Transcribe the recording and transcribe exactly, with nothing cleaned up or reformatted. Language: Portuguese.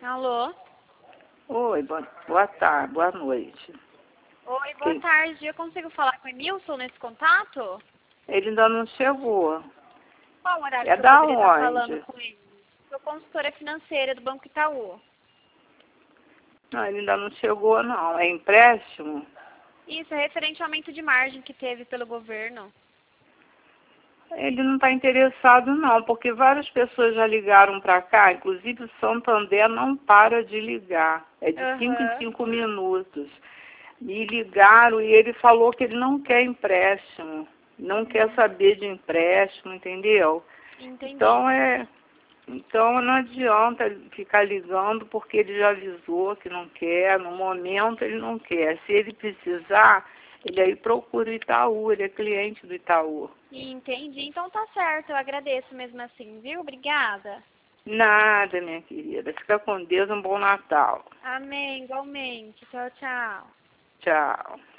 Alô? Oi, boa, boa tarde, boa noite. Oi, boa Quem? tarde. Eu consigo falar com o Emilson nesse contato? Ele ainda não chegou. Qual horário É que eu da poderia estar falando onde? com ele? Sou consultora financeira do Banco Itaú. Não, ele ainda não chegou, não. É empréstimo? Isso, é referente ao aumento de margem que teve pelo governo. Ele não está interessado, não, porque várias pessoas já ligaram para cá, inclusive o Santander não para de ligar. É de cinco em Aham, cinco minutos. Me ligaram e ele falou que ele não quer empréstimo, não quer saber de empréstimo, entendeu? entendi. Então é, então não adianta ficar ligando porque ele já avisou que não quer, no momento ele não quer. Se ele precisar, ele aí procura o Itaú, ele é cliente do Itaú. Entendi. Então tá certo, eu agradeço mesmo assim, viu? Obrigada. Nada, minha querida. Fica com Deus, um bom Natal. Amém, igualmente. Tchau, tchau. Tchau.